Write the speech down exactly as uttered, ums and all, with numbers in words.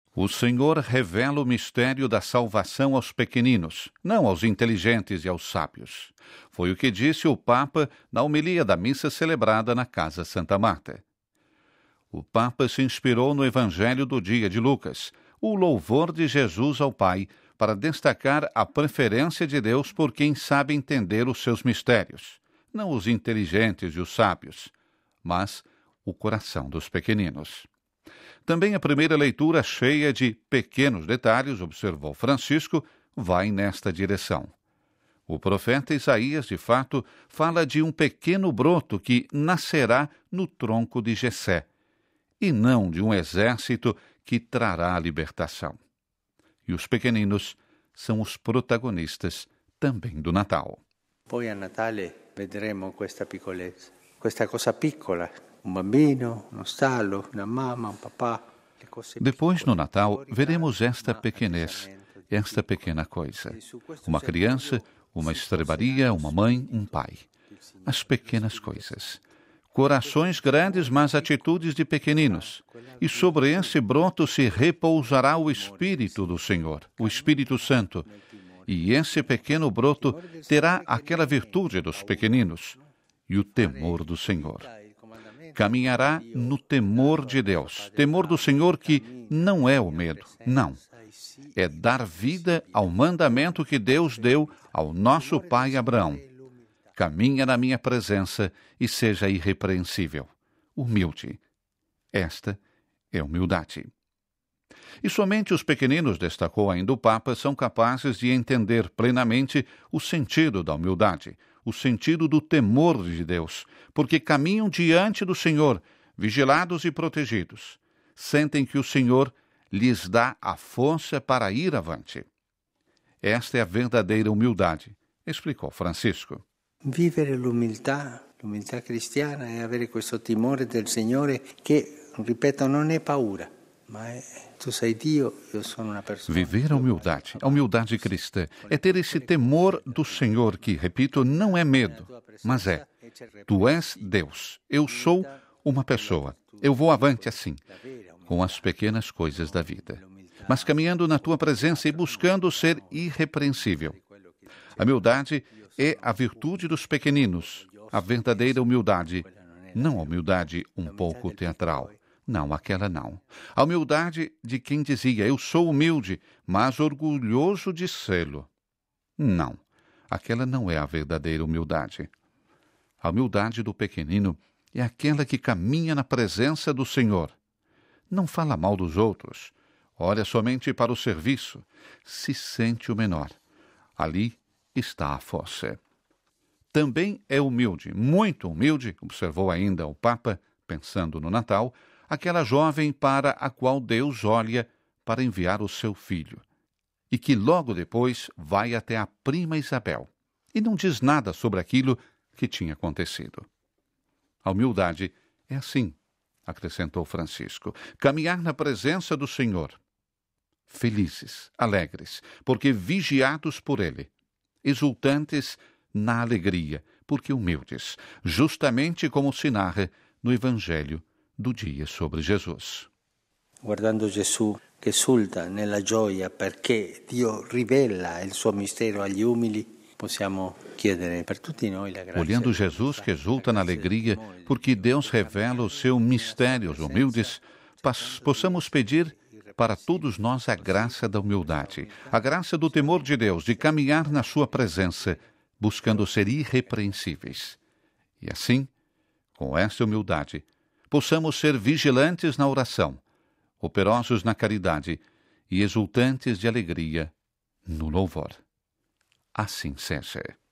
O Senhor revela o mistério da salvação aos pequeninos, não aos inteligentes e aos sábios. Foi o que disse o Papa na homilia da missa celebrada na Casa Santa Marta. O Papa se inspirou no Evangelho do dia de Lucas, o louvor de Jesus ao Pai, para destacar a preferência de Deus por quem sabe entender os seus mistérios, não os inteligentes e os sábios, mas o coração dos pequeninos. Também a primeira leitura, cheia de pequenos detalhes, observou Francisco, vai nesta direção. O profeta Isaías, de fato, fala de um pequeno broto que nascerá no tronco de Jessé, e não de um exército que trará a libertação. E os pequeninos são os protagonistas também do Natal. Poi a Natale vedremo questa piccolezza, questa cosa piccola, um bambino, uno stallo, uma mamma, um papá. Depois, no Natal, veremos esta pequenez, esta pequena coisa. Uma criança, uma estrebaria, uma mãe, um pai. As pequenas coisas. Corações grandes, mas atitudes de pequeninos. E sobre esse broto se repousará o Espírito do Senhor, o Espírito Santo. E esse pequeno broto terá aquela virtude dos pequeninos e o temor do Senhor. Caminhará no temor de Deus, temor do Senhor que não é o medo, não. É dar vida ao mandamento que Deus deu ao nosso pai Abraão. Caminha na minha presença e seja irrepreensível, humilde. Esta é humildade. E somente os pequeninos, destacou ainda o Papa, são capazes de entender plenamente o sentido da humildade, o sentido do temor de Deus, porque caminham diante do Senhor, vigilados e protegidos. Sentem que o Senhor lhes dá a força para ir avante. Esta é a verdadeira humildade, explicou Francisco. Vivere l'umiltà, l'umiltà cristiana è avere questo timore del Signore che, ripeto, non è paura, ma è tu sei Dio, eu sou uma pessoa. Viver a humildade, a humildade cristã, é ter esse temor do Senhor que, repito, não é medo, mas é, tu és Deus, eu sou uma pessoa, eu vou avante assim, com as pequenas coisas da vida, mas caminhando na tua presença e buscando ser irrepreensível. A humildade é a virtude dos pequeninos, a verdadeira humildade, não a humildade um pouco teatral. Não, aquela não. A humildade de quem dizia, eu sou humilde, mas orgulhoso de sê-lo. Não, aquela não é a verdadeira humildade. A humildade do pequenino é aquela que caminha na presença do Senhor. Não fala mal dos outros, olha somente para o serviço, se sente o menor. Ali está a força. Também é humilde, muito humilde, observou ainda o Papa, pensando no Natal, aquela jovem para a qual Deus olha para enviar o seu filho, e que logo depois vai até a prima Isabel, e não diz nada sobre aquilo que tinha acontecido. A humildade é assim, acrescentou Francisco, caminhar na presença do Senhor, felizes, alegres, porque vigiados por Ele, exultantes na alegria, porque humildes, justamente como se narra no Evangelho do dia sobre Jesus. Guardando Gesù che esulta nella gioia perché Dio rivela il suo mistero agli umili, possiamo chiedere per tutti noi la grazia. Olhando Jesus que exulta na alegria porque Deus revela o seu mistério aos humildes, possamos pedir para todos nós a graça da humildade, a graça do temor de Deus, de caminhar na sua presença, buscando ser irrepreensíveis. E assim, com essa humildade, possamos ser vigilantes na oração, operosos na caridade e exultantes de alegria no louvor. Assim seja.